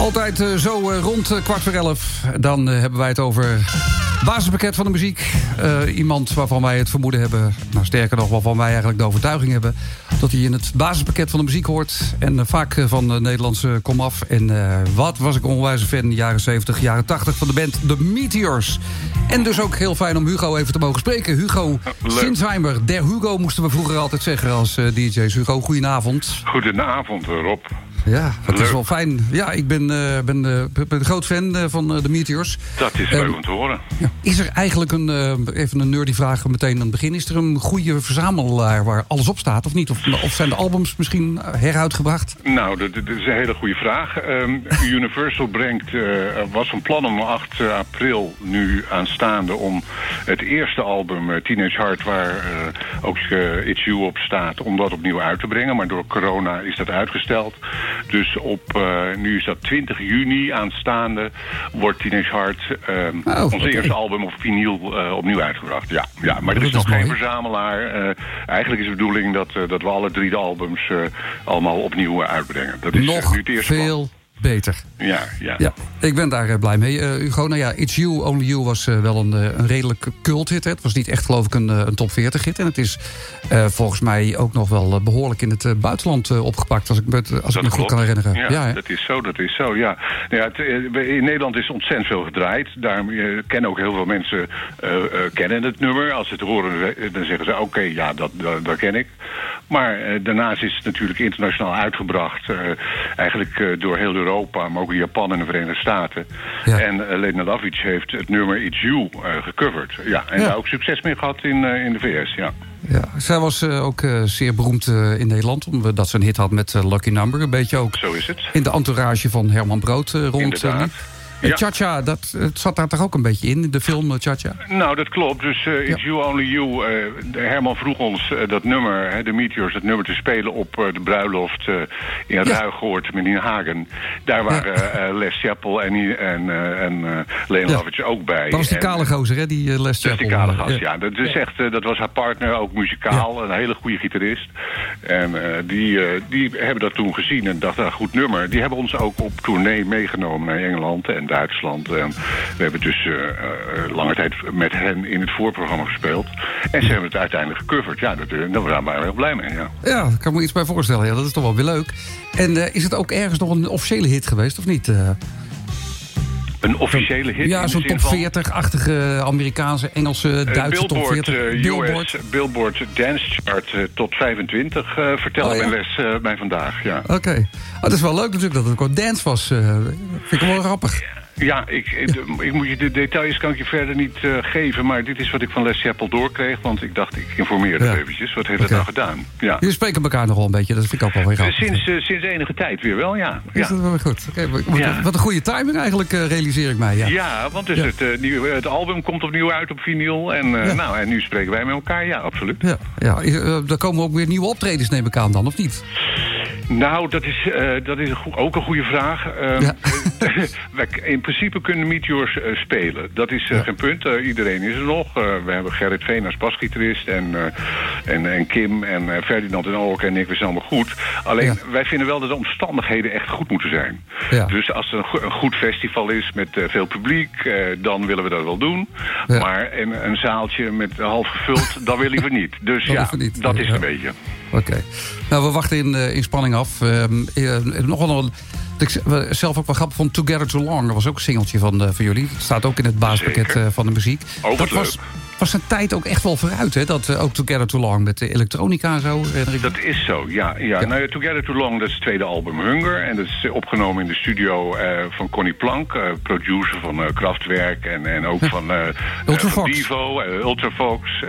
Altijd zo rond 11:15. Dan hebben wij het over basispakket van de muziek. Iemand waarvan wij het vermoeden hebben, nou sterker nog, waarvan wij eigenlijk de overtuiging hebben dat hij in het basispakket van de muziek hoort. En vaak van de Nederlandse komaf. En wat was ik onwijs fan, jaren 70, jaren 80 van de band The Meteors. En dus ook heel fijn om Hugo even te mogen spreken. Hugo Sinsheimer, der Hugo moesten we vroeger altijd zeggen als DJ's. Hugo, goedenavond. Goedenavond, Rob. Ja, dat is wel fijn. Ja, ik ben een groot fan van de Meteors. Dat is leuk om te horen. Ja. Is er eigenlijk even een nerdy vraag meteen aan het begin. Is er een goede verzamelaar waar alles op staat of niet? Of zijn de albums misschien heruitgebracht? Nou, dat is een hele goede vraag. Universal was van plan om 8 april nu aanstaande om het eerste album Teenage Heart, waar ook It's You op staat, om dat opnieuw uit te brengen. Maar door corona is dat uitgesteld. Dus nu is dat 20 juni aanstaande, wordt Teenage Heart ons eerste album op vinyl opnieuw uitgebracht. Ja, maar er is nog geen verzamelaar. Eigenlijk is de bedoeling dat we alle 3 de albums allemaal opnieuw uitbrengen. Dat is nog nu het eerste veel beter. Ja. Ik ben daar blij mee. Hugo, nou ja, It's You, Only You was wel een redelijk culthit. Het was niet echt, geloof ik, een top 40 hit. En het is volgens mij ook nog wel behoorlijk in het buitenland opgepakt, als ik me goed kan herinneren. Ja, dat is zo, ja. In Nederland is ontzettend veel gedraaid. Daarom kennen ook heel veel mensen kennen het nummer. Als ze het horen, dan zeggen ze, oké, ja, dat ken ik. Maar daarnaast is het natuurlijk internationaal uitgebracht. Eigenlijk door heel Europa, maar ook in Japan en de Verenigde Staten. Ja. En Lena Lovitch heeft het nummer It's You gecoverd. Ja, en daar ook succes mee gehad in de VS, ja. Ja, zij was ook zeer beroemd in Nederland, omdat ze een hit had met Lucky Number. Een beetje ook zo is het. In de entourage van Herman Brood rond. Cha-Cha, dat zat daar toch ook een beetje in de film Cha-Cha? Nou, dat klopt. Dus It's You, Only You. Herman vroeg ons dat nummer, de Meteors, dat nummer te spelen op de bruiloft in Ruigoord, met in Hagen. Daar waren Les Chappell en Lena Lovitch ook bij. Dat was die kale gozer, hè, die Les Chappell. Dat is die kale gast, ja. Dat is echt, dat was haar partner, ook muzikaal. Een hele goede gitarist. En die hebben dat toen gezien en dachten, goed nummer. Die hebben ons ook op tournee meegenomen naar Engeland en Duitsland. We hebben dus lange tijd met hen in het voorprogramma gespeeld. En ze hebben het uiteindelijk gecoverd. Ja, daar waren we heel blij mee. Ja, daar kan ik me iets bij voorstellen. Ja, dat is toch wel weer leuk. En is het ook ergens nog een officiële hit geweest, of niet? Een officiële hit? Ja, zo'n top 40-achtige Amerikaanse, Engelse, Duitse top 40. Billboard Dance Chart tot 25 vertelde mijn les mij vandaag. Ja. Oké. Dat is wel leuk natuurlijk dat het gewoon dance was. Vind ik wel grappig. Ja, ik moet je de details kan ik je verder niet geven, maar dit is wat ik van Les Chappell doorkreeg, want ik dacht, ik informeer er eventjes. Wat heeft het nou gedaan? Ja. Jullie spreken elkaar nog wel een beetje, dat vind ik ook wel weer grappig. Sinds enige tijd weer wel, ja. Is dat wel goed? Wat een goede timing eigenlijk, realiseer ik mij. Ja, want dus het album komt opnieuw uit op vinyl en nu spreken wij met elkaar, ja, absoluut. Ja. Daar komen ook weer nieuwe optredens, neem ik aan dan, of niet? Nou, dat is ook een goede vraag. In principe kunnen Meteors spelen. Dat is geen punt. Iedereen is er nog. We hebben Gerrit Veen als basgitarist en Kim en Ferdinand en Olk en ik, we zijn allemaal goed. Alleen, wij vinden wel dat de omstandigheden echt goed moeten zijn. Ja. Dus als er een goed festival is met veel publiek, dan willen we dat wel doen. Ja. Maar een zaaltje met half gevuld, dat willen we niet. Dus dat is een beetje. Oké. Nou, we wachten in spanning af. Nog wel ik zelf ook wel grappig vond Together Too Long. Dat was ook een singeltje van jullie. Het staat ook in het basispakket van de muziek. Dat was een tijd ook echt wel vooruit, hè? Dat ook Together Too Long met de elektronica en zo. Dat is zo, ja. Nou, Together Too Long, dat is het tweede album Hunger. En dat is opgenomen in de studio van Connie Plank, producer van Kraftwerk en ook van Devo, Ultravox,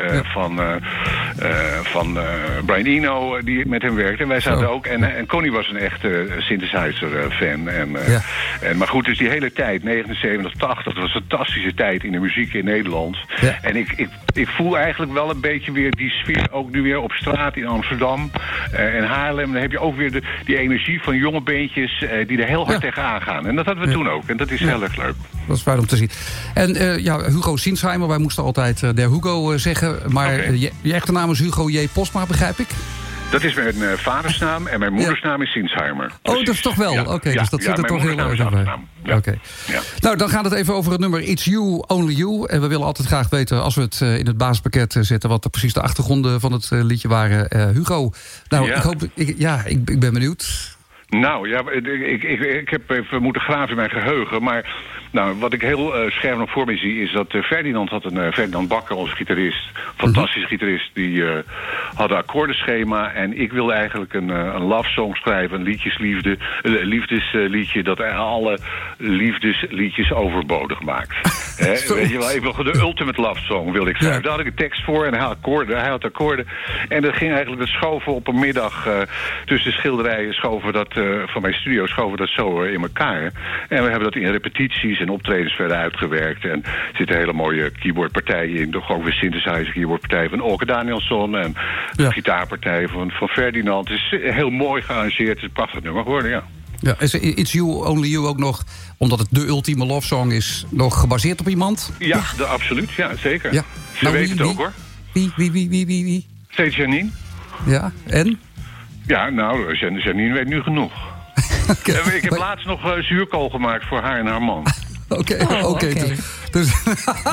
van Brian Eno, die met hem werkte. En wij zaten ook, en Connie was een echte synthesizer-fan. Maar goed, dus die hele tijd, 79, 80, dat was een fantastische tijd in de muziek in Nederland. Ja. En ik voel eigenlijk wel een beetje weer die sfeer ook nu weer op straat in Amsterdam en Haarlem. Dan heb je ook weer die energie van jonge beentjes die er heel hard tegenaan gaan. En dat hadden we toen ook. En dat is heel erg leuk. Dat is fijn om te zien. En Hugo Sinsheimer, wij moesten altijd der Hugo zeggen. Maar je echte naam is Hugo J. Postma, begrijp ik? Dat is mijn vadersnaam en mijn moedersnaam is Sinsheimer. Oh, dat is toch wel? Ja. Oké, dus dat zit er toch heel erg bij. Ja. Oké. Ja. Nou, dan gaat het even over het nummer It's You, Only You. En we willen altijd graag weten, als we het in het basispakket zetten, wat precies de achtergronden van het liedje waren. Hugo, nou, ik ben benieuwd. Nou, ja, ik heb even moeten graven in mijn geheugen. Maar nou, wat ik heel scherp nog voor me zie is dat Ferdinand Bakker, onze gitarist, fantastische gitarist, die had een akkoordenschema. En ik wilde eigenlijk een love song schrijven, een liefdesliedje dat alle liefdesliedjes overbodig maakt. Weet je wel, ik wil de ultimate love song wilde ik schrijven. Daar had ik een tekst voor en hij had akkoorden. En dat ging eigenlijk, dat schoven op een middag tussen de schilderijen, van mijn studio schoven dat zo in elkaar. En we hebben dat in repetities en optredens verder uitgewerkt. En er zitten hele mooie keyboardpartijen in. Toch ook weer synthesizer keyboardpartij van Olke Danielsson. En de gitaarpartij van Ferdinand. Het is heel mooi gearrangeerd. Het is een prachtig nummer geworden, ja. Ja, is It's You, Only You ook nog, omdat het de ultieme love song is, nog gebaseerd op iemand? Ja, absoluut. Ja, zeker. Ja. Ze nou, weet het ook, hoor. Wie? Steeds Janine. Ja, en? Ja, nou, Janine weet nu genoeg. Okay. Ik heb laatst nog zuurkool gemaakt voor haar en haar man. Oké. Dus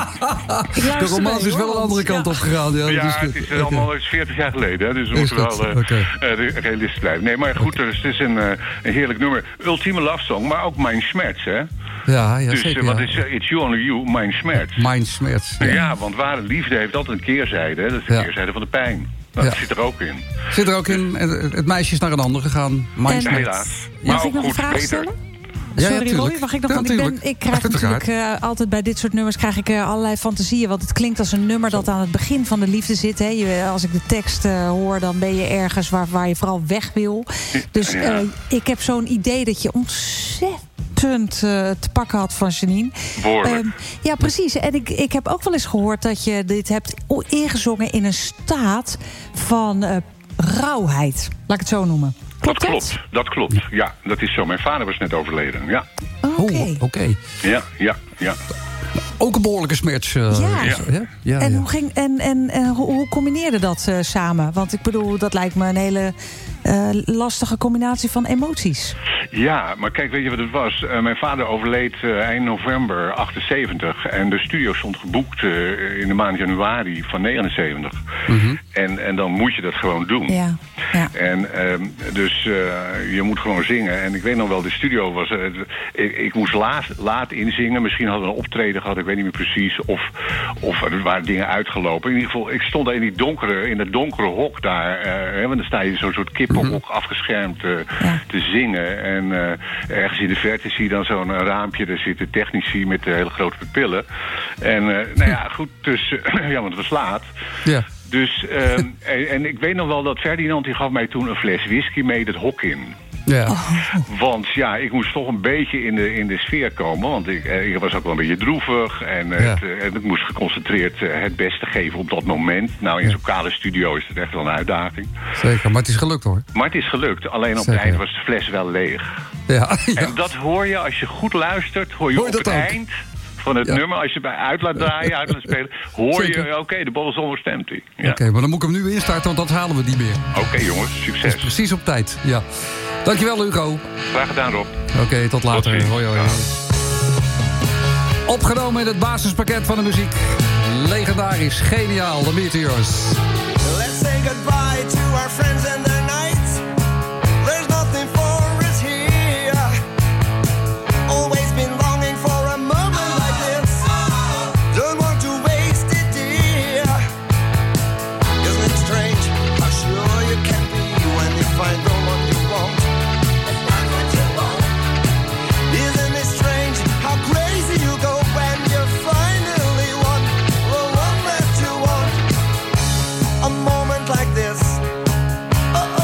de romance is wel een andere kant op gegaan. Ja, het is allemaal 40 jaar geleden. Hè, dus we moeten wel realistisch blijven. Nee, maar goed, dus het is een heerlijk nummer. Ultieme love song, maar ook Mijn Schmerz, hè? Ja, dus zeker. Wat is It's You, Only You, Mijn Schmerz. Mijn Schmerz. Ja, want ware liefde heeft altijd een keerzijde. Hè? Dat is de keerzijde van de pijn. Dat zit er ook in. Zit er ook in. Het meisje is naar een ander gegaan. Mijn Schmerz. Helaas. Mag ik nog een vraag stellen? Sorry, Roy, mag ik nog? Want ik krijg natuurlijk altijd bij dit soort nummers allerlei fantasieën. Want het klinkt als een nummer dat aan het begin van de liefde zit. Hè. Als ik de tekst hoor, dan ben je ergens waar je vooral weg wil. Dus ik heb zo'n idee dat je ontzettend te pakken had van Janine. Ja, precies. En ik heb ook wel eens gehoord dat je dit hebt ingezongen in een staat van rauwheid. Laat ik het zo noemen. Dat klopt. Ja, dat is zo. Mijn vader was net overleden, ja. Oké. Ja. Ook een behoorlijke smerts. En hoe combineerde dat samen? Want ik bedoel, dat lijkt me een hele lastige combinatie van emoties. Ja, maar kijk, weet je wat het was? Mijn vader overleed eind november 78. En de studio stond geboekt in de maand januari van 79. Mm-hmm. En dan moet je dat gewoon doen. Ja. En dus je moet gewoon zingen. En ik weet nog wel, de studio was... ik moest laat inzingen. Misschien hadden we een optreden gehad, ik weet niet meer precies. Of er waren dingen uitgelopen. In ieder geval, ik stond daar in dat donkere hok daar. Want dan sta je zo'n soort kippenhok afgeschermd te zingen. En ergens in de verte zie je dan zo'n raampje. Daar zitten technici met hele grote pupillen. En nou ja, goed, dus... want het was laat. Ja. Dus, en ik weet nog wel dat Ferdinand, die gaf mij toen een fles whisky mee het hok in. Ja. Want ja, ik moest toch een beetje in de sfeer komen. Want ik was ook wel een beetje droevig. En ik moest geconcentreerd het beste geven op dat moment. Nou, in zo'n kale studio is het echt wel een uitdaging. Zeker, maar het is gelukt hoor. Maar het is gelukt. Alleen op het eind was de fles wel leeg. Ja. En dat hoor je, als je goed luistert, hoor je op het eind van het nummer, als je bij uit laat draaien, uit laat spelen, hoor je, oké, de bol zonder stemt hij. Ja. Oké, maar dan moet ik hem nu instarten, want dat halen we niet meer. Oké, jongens, succes. Dat is precies op tijd, ja. Dankjewel, Hugo. Graag gedaan, Rob. Oké, tot later. Hoi. Opgenomen in het basispakket van de muziek. Legendarisch, geniaal, The Meteors. Let's say goodbye to our friends and their nights. There's nothing for us here. Always been longing for a moment like this. Don't want to waste it, dear. Isn't it strange how sure you can be when you find the one you want? It's not what you want. Isn't it strange how crazy you go when you finally want the one that you want? A moment like this. Oh,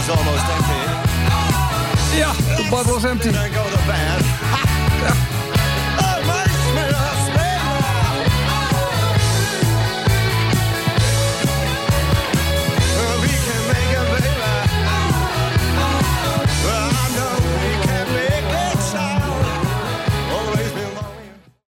is almost empty. Ja, the bottle is empty.